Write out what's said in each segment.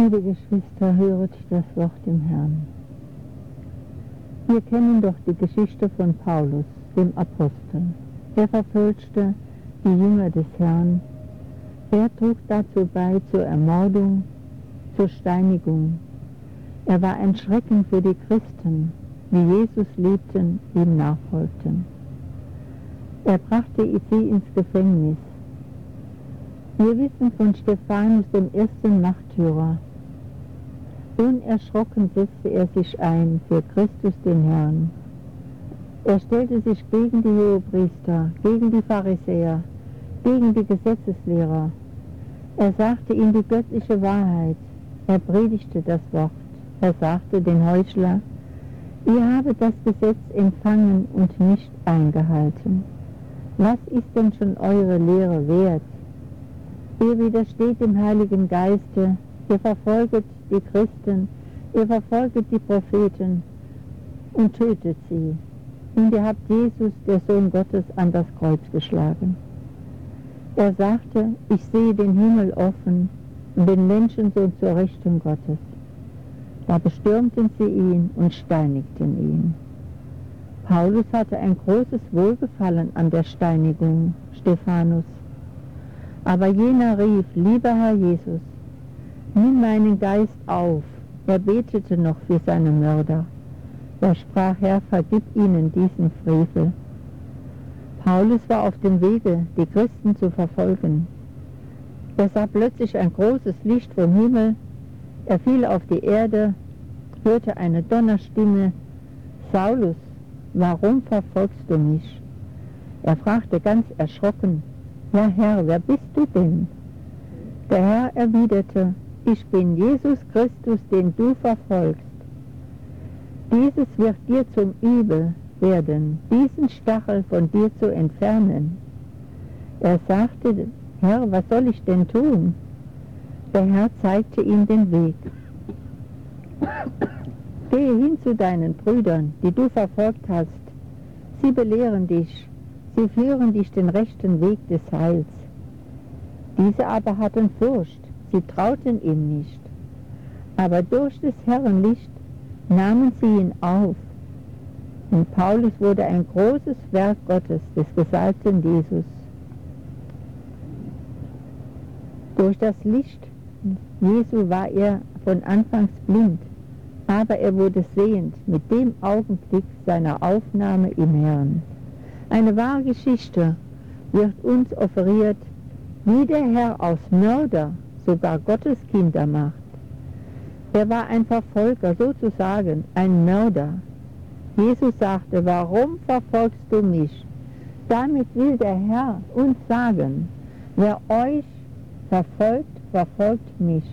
Liebe Geschwister, höret das Wort im Herrn. Wir kennen doch die Geschichte von Paulus, dem Apostel. Er verfolgte die Jünger des Herrn. Er trug dazu bei zur Ermordung, zur Steinigung. Er war ein Schrecken für die Christen, die Jesus liebten, ihm nachfolgten. Er brachte sie ins Gefängnis. Wir wissen von Stephanus, dem ersten Märtyrer. Unerschrocken setzte er sich ein für Christus den Herrn. Er stellte sich gegen die Hohepriester, gegen die Pharisäer, gegen die Gesetzeslehrer. Er sagte ihnen die göttliche Wahrheit. Er predigte das Wort. Er sagte den Heuchler: Ihr habet das Gesetz empfangen und nicht eingehalten. Was ist denn schon eure Lehre wert? Ihr widersteht dem Heiligen Geiste, ihr verfolget die Christen, ihr verfolget die Propheten und tötet sie. Und ihr habt Jesus, der Sohn Gottes, an das Kreuz geschlagen. Er sagte: Ich sehe den Himmel offen und den Menschensohn zur Rechten Gottes. Da bestürmten sie ihn und steinigten ihn. Paulus hatte ein großes Wohlgefallen an der Steinigung Stephanus. Aber jener rief: Lieber Herr Jesus, nimm meinen Geist auf. Er betete noch für seine Mörder. Er sprach: Herr, vergib ihnen diesen Frevel. Paulus war auf dem Wege, die Christen zu verfolgen. Er sah plötzlich ein großes Licht vom Himmel. Er fiel auf die Erde, hörte eine Donnerstimme: Saulus, warum verfolgst du mich? Er fragte ganz erschrocken: Ja, Herr, wer bist du denn? Der Herr erwiderte: Ich bin Jesus Christus, den du verfolgst. Dieses wird dir zum Übel werden, diesen Stachel von dir zu entfernen. Er sagte: Herr, was soll ich denn tun? Der Herr zeigte ihm den Weg. Gehe hin zu deinen Brüdern, die du verfolgt hast. Sie belehren dich, sie führen dich den rechten Weg des Heils. Diese aber hatten Furcht, sie trauten ihm nicht. Aber durch des Herrn Licht nahmen sie ihn auf. Und Paulus wurde ein großes Werk Gottes, des gesalbten Jesus. Durch das Licht Jesu war er von Anfangs blind, aber er wurde sehend mit dem Augenblick seiner Aufnahme im Herrn. Eine wahre Geschichte wird uns offeriert, wie der Herr aus Mörder sogar Gottes Kinder macht. Er war ein Verfolger, sozusagen ein Mörder. Jesus sagte: Warum verfolgst du mich? Damit will der Herr uns sagen: Wer euch verfolgt, verfolgt mich.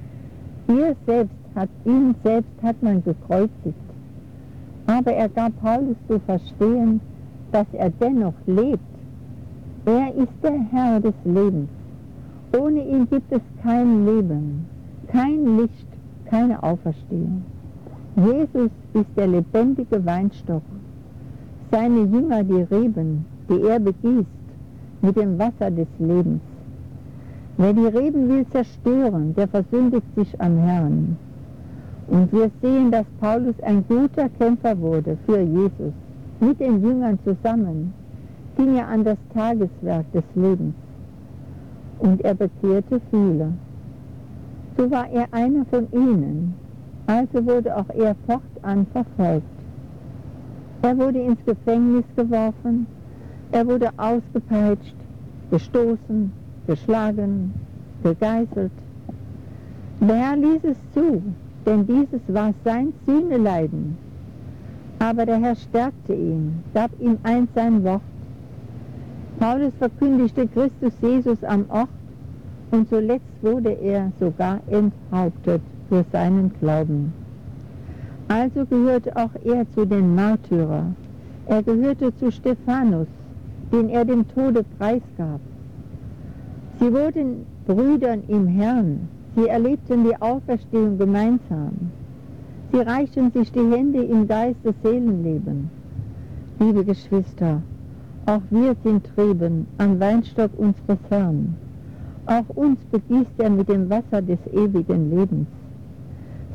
Ihn selbst hat man gekreuzigt. Aber er gab Paulus zu verstehen, dass er dennoch lebt. Er ist der Herr des Lebens. Ohne ihn gibt es kein Leben, kein Licht, keine Auferstehung. Jesus ist der lebendige Weinstock. Seine Jünger die Reben, die er begießt mit dem Wasser des Lebens. Wer die Reben will zerstören, der versündigt sich am Herrn. Und wir sehen, dass Paulus ein guter Kämpfer wurde für Jesus. Mit den Jüngern zusammen ging er an das Tageswerk des Lebens. Und er bekehrte viele. So war er einer von ihnen. Also wurde auch er fortan verfolgt. Er wurde ins Gefängnis geworfen, er wurde ausgepeitscht, gestoßen, geschlagen, gegeißelt. Der Herr ließ es zu, denn dieses war sein Sühneleiden. Aber der Herr stärkte ihn, gab ihm sein Wort. Paulus verkündigte Christus Jesus am Ort und zuletzt wurde er sogar enthauptet für seinen Glauben. Also gehörte auch er zu den Märtyrern. Er gehörte zu Stephanus, den er dem Tode preisgab. Sie wurden Brüdern im Herrn. Sie erlebten die Auferstehung gemeinsam. Sie reichten sich die Hände im Geistes-Seelenleben. Liebe Geschwister, auch wir sind Reben am Weinstock unseres Herrn. Auch uns begießt er mit dem Wasser des ewigen Lebens.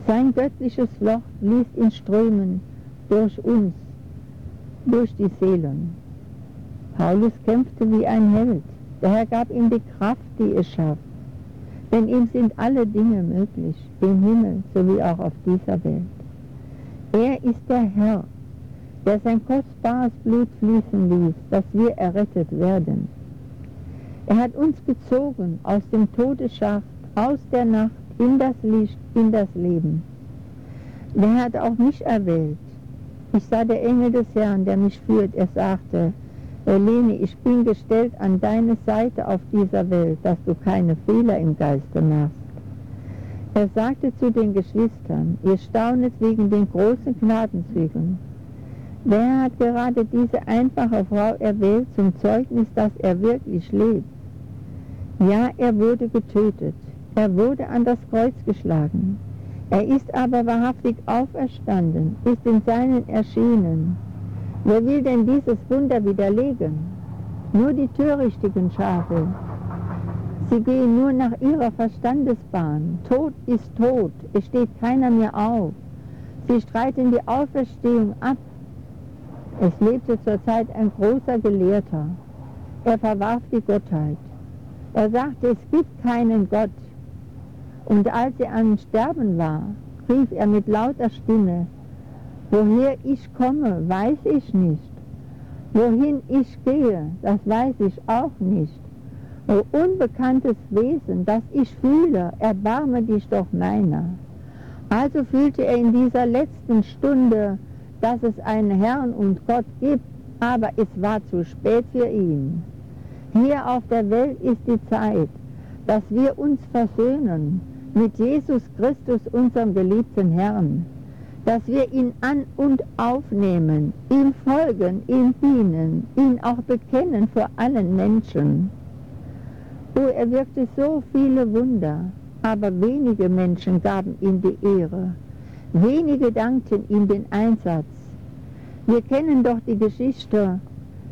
Sein göttliches Wort fließt in Strömen durch uns, durch die Seelen. Paulus kämpfte wie ein Held. Der Herr gab ihm die Kraft, die es schafft. Denn ihm sind alle Dinge möglich, im Himmel sowie auch auf dieser Welt. Er ist der Herr, der sein kostbares Blut fließen ließ, dass wir errettet werden. Er hat uns gezogen aus dem Todesschacht, aus der Nacht, in das Licht, in das Leben. Der hat auch mich erwählt. Ich sah der Engel des Herrn, der mich führt. Er sagte, Leni, ich bin gestellt an deine Seite auf dieser Welt, dass du keine Fehler im Geiste machst. Er sagte zu den Geschwistern, ihr staunet wegen den großen Gnadenzügen. Wer hat gerade diese einfache Frau erwählt zum Zeugnis, dass er wirklich lebt? Ja, er wurde getötet. Er wurde an das Kreuz geschlagen. Er ist aber wahrhaftig auferstanden, ist in seinen erschienen. Wer will denn dieses Wunder widerlegen? Nur die törichtigen Schafe. Sie gehen nur nach ihrer Verstandesbahn. Tod ist tot, es steht keiner mehr auf. Sie streiten die Auferstehung ab. Es lebte zur Zeit ein großer Gelehrter. Er verwarf die Gottheit. Er sagte, es gibt keinen Gott. Und als er am Sterben war, rief er mit lauter Stimme, woher ich komme, weiß ich nicht. Wohin ich gehe, das weiß ich auch nicht. O unbekanntes Wesen, das ich fühle, erbarme dich doch meiner. Also fühlte er in dieser letzten Stunde, dass es einen Herrn und Gott gibt, aber es war zu spät für ihn. Hier auf der Welt ist die Zeit, dass wir uns versöhnen mit Jesus Christus, unserem geliebten Herrn, dass wir ihn an- und aufnehmen, ihm folgen, ihm dienen, ihn auch bekennen vor allen Menschen. Oh, er wirkte so viele Wunder, aber wenige Menschen gaben ihm die Ehre. Wenige dankten ihm den Einsatz. Wir kennen doch die Geschichte.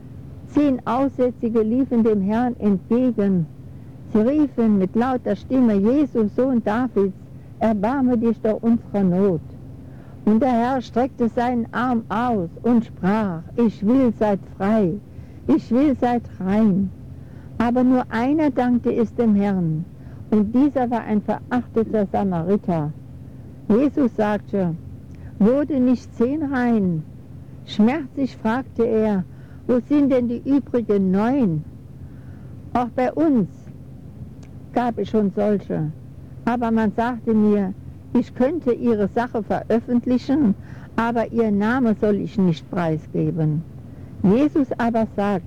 10 Aussätzige liefen dem Herrn entgegen. Sie riefen mit lauter Stimme, Jesus, Sohn Davids, erbarme dich doch unserer Not. Und der Herr streckte seinen Arm aus und sprach, ich will, seid frei, ich will, seid rein. Aber nur einer dankte es dem Herrn, und dieser war ein verachteter Samariter. Jesus sagte, wurde nicht 10 rein? Schmerzlich fragte er, wo sind denn die übrigen 9? Auch bei uns gab es schon solche, aber man sagte mir, ich könnte ihre Sache veröffentlichen, aber ihr Name soll ich nicht preisgeben. Jesus aber sagt,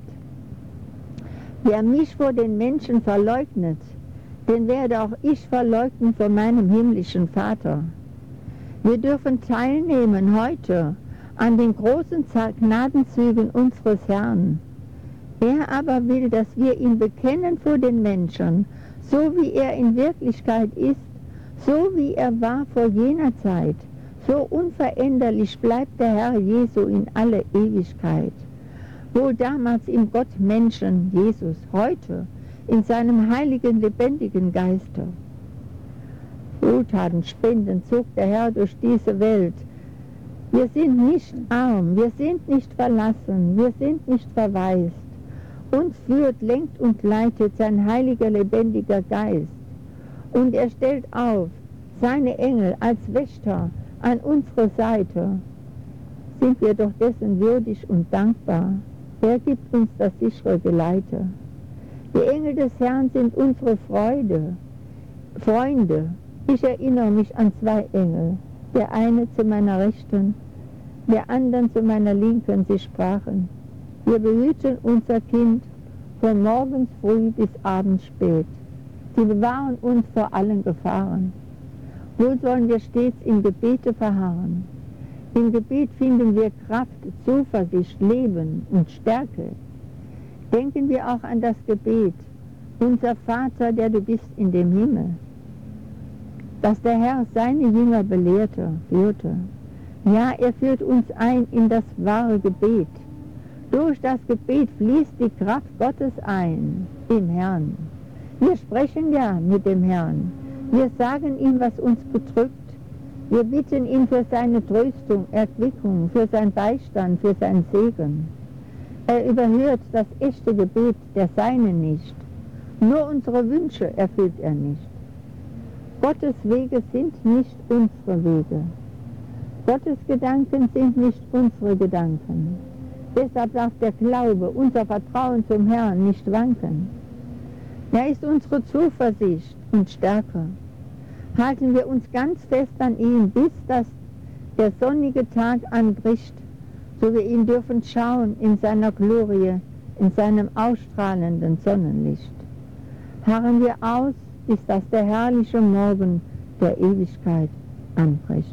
wer mich vor den Menschen verleugnet, den werde auch ich verleugnen vor meinem himmlischen Vater. Wir dürfen teilnehmen heute an den großen Gnadenzügen unseres Herrn. Er aber will, dass wir ihn bekennen vor den Menschen, so wie er in Wirklichkeit ist, so wie er war vor jener Zeit. So unveränderlich bleibt der Herr Jesu in alle Ewigkeit. Wohl damals im Gott Menschen, Jesus, heute in seinem heiligen, lebendigen Geiste. Wohltaten spenden zog der Herr durch diese Welt. Wir sind nicht arm, wir sind nicht verlassen, wir sind nicht verwaist. Uns führt, lenkt und leitet sein heiliger, lebendiger Geist. Und er stellt auf seine Engel als Wächter an unsere Seite. Sind wir doch dessen würdig und dankbar. Er gibt uns das sichere Geleite. Die Engel des Herrn sind unsere Freunde. Ich erinnere mich an 2 Engel. Der eine zu meiner Rechten, der anderen zu meiner Linken. Sie sprachen, wir behüten unser Kind von morgens früh bis abends spät. Sie bewahren uns vor allen Gefahren. Wohl sollen wir stets im Gebete verharren. Im Gebet finden wir Kraft, Zuversicht, Leben und Stärke. Denken wir auch an das Gebet, unser Vater, der du bist in dem Himmel, dass der Herr seine Jünger führte. Ja, er führt uns ein in das wahre Gebet. Durch das Gebet fließt die Kraft Gottes ein im Herrn. Wir sprechen ja mit dem Herrn. Wir sagen ihm, was uns bedrückt. Wir bitten ihn für seine Tröstung, Erquickung, für seinen Beistand, für seinen Segen. Er überhört das echte Gebet der Seinen nicht. Nur unsere Wünsche erfüllt er nicht. Gottes Wege sind nicht unsere Wege. Gottes Gedanken sind nicht unsere Gedanken. Deshalb darf der Glaube, unser Vertrauen zum Herrn nicht wanken. Er ist unsere Zuversicht und Stärke. Halten wir uns ganz fest an ihn, bis der sonnige Tag anbricht, so wir ihn dürfen schauen in seiner Glorie, in seinem ausstrahlenden Sonnenlicht. Harren wir aus, bis dass der herrliche Morgen der Ewigkeit anbricht.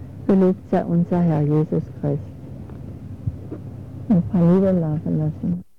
Gelobt sei unser Herr Jesus Christus. Ein paar Lieder laufen lassen.